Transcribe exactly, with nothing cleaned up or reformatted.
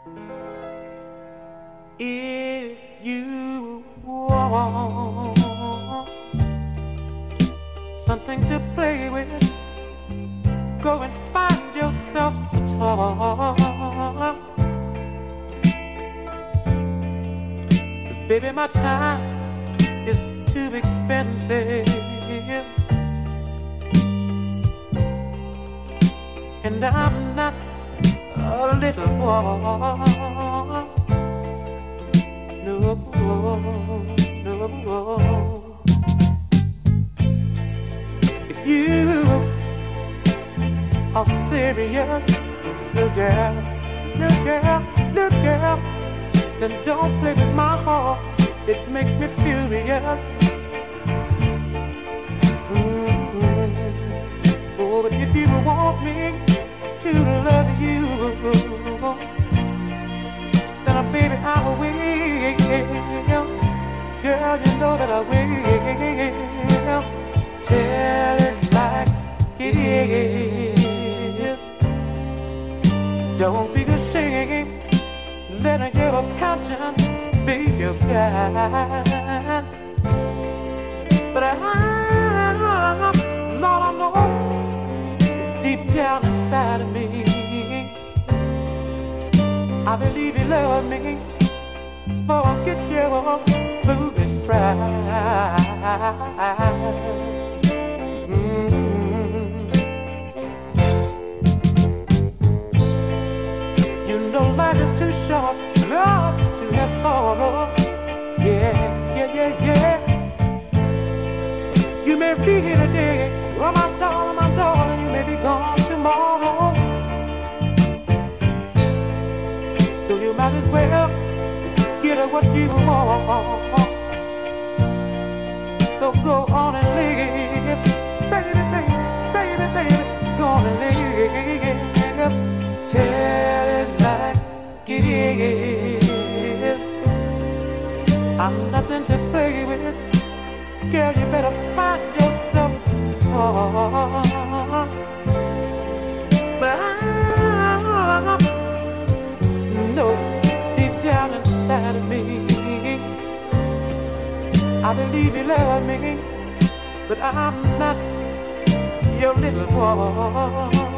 If you want something to play with, go and find yourself a toy. 'Cause baby, my time is too expensive, and I'm not a little boy. No, no. If you are serious, little girl, little girl, little girl, then don't play with my heart. It makes me furious. Mm-hmm. Oh, but if you want me to love you, then, uh, baby, I will wait. Girl, you know that I will. Tell it like it is. Don't be ashamed. Let your conscience be your guide. But I, Lord, I know deep down inside of me, I believe you love me. Forget your foolish pride. Mm-hmm. You know life is too short, love, to have sorrow. Yeah, yeah, yeah, yeah. You may be here today, oh my darling, my darling, you may be gone tomorrow. So you might as well get what you want. So go on and live, baby, baby, baby, baby, go on and live. Tell it like it is. I'm nothing to play with. Girl, you better find yourself a toy. But I know deep down inside of me, I believe you love me, but I'm not your little boy.